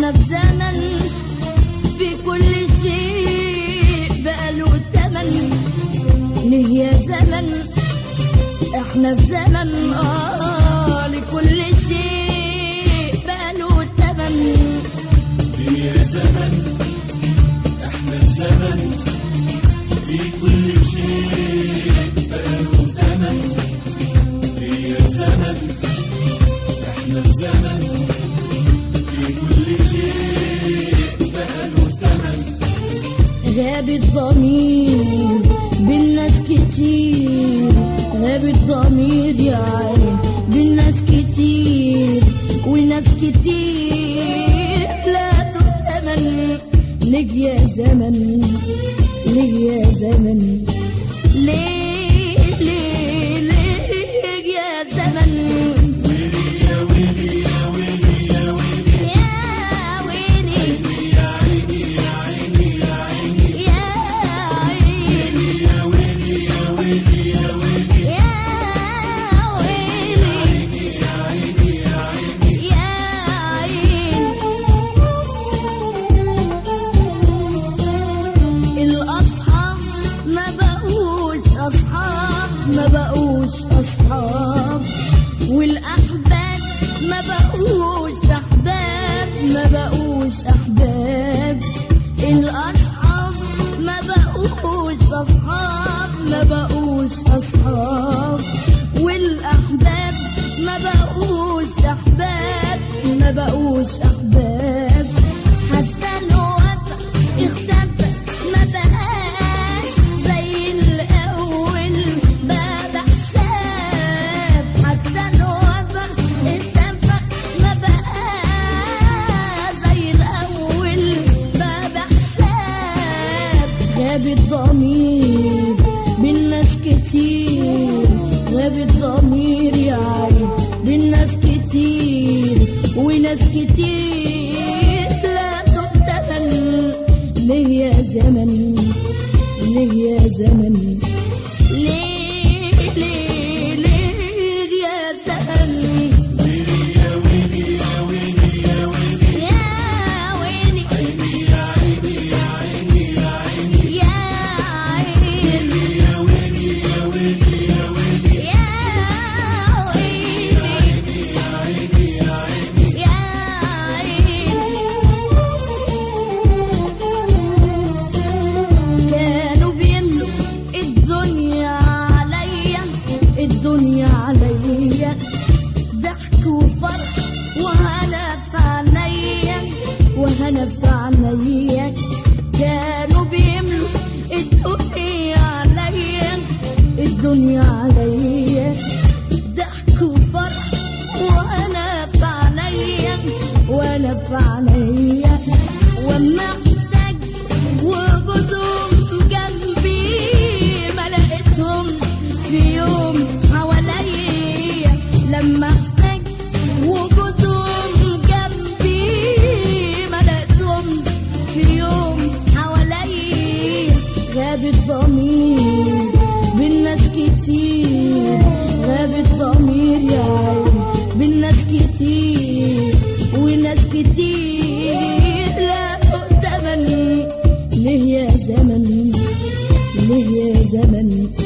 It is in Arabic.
احنا في زمن في كل شيء بقى له تمن. ليه يا زمن احنا في زمن لكل شيء بقى له تمن. ليه يا زمن احنا في زمن في كل شيء بقى له تمن. ليه يا زمن احنا في زمن في كل شيء بقى له تمن. غاب الضمير بالناس كتير، غاب الضمير يا عين بالناس كتير، وناس كتير لا تؤتمن. ليه يا زمن ليه يا زمن ليه ليه ليه يا زمن. ويلي يا ويلي يا ويلي يا ويلي يا ويلي يا عيني يا عيني يا عيني يا عيني يا ويلي يا ويلي يا ويلي يا ويلي يا عيني يا عيني يا عيني. الأصحاب ما بقوش أصحاب، ما بقوش أصحاب، والأحباب ما بقوش أحباب، ما بقوش أحباب. الأصحاب ما بقوش أصحاب، ما بقوش أصحاب، والأحباب ما بقوش أحباب، ما بقوش أحباب. حتى الوفا اختفى ما بقاش زي الأول بقى بحساب. حتى الوفا اختفى ما بقاش زي الأول بقى بحساب. غاب الضمير بالناس كتير، غاب الضمير يا عين بالناس كتير، وناس كتير لا تؤتمن. ليه يا زمن ليه يا زمن ليه ليه ليه يا زمن. ويلي يا ويلي يا ويلي يا ويلي يا ويلي عيني يا عيني يا عيني يا عيني يا عيني يا ويلي يا ويلي يا ويلي يا ويلي يا عيني يا عيني يا عيني. كانوا بيملوا الدنيا عليا، الدنيا عليا، ضحك وفرح وهنا في عينيا، وهنا في عينيا. كانوا بيملوا الدنيا عليا، الدنيا عليا، ضحك وفرح وانا في عينيا، وانا في عينيا. واما احتاج وجودهم جنبي ما لقيتهم في يوم حواليا. لما احتاج وجودهم جنبي ما لقيتهم في يوم حواليا. غاب الضمير بالناس كتير، غاب الضمير يا عين بالناس كتير، وناس كتير لا تؤتمن. ليه يا زمن ليه يا زمن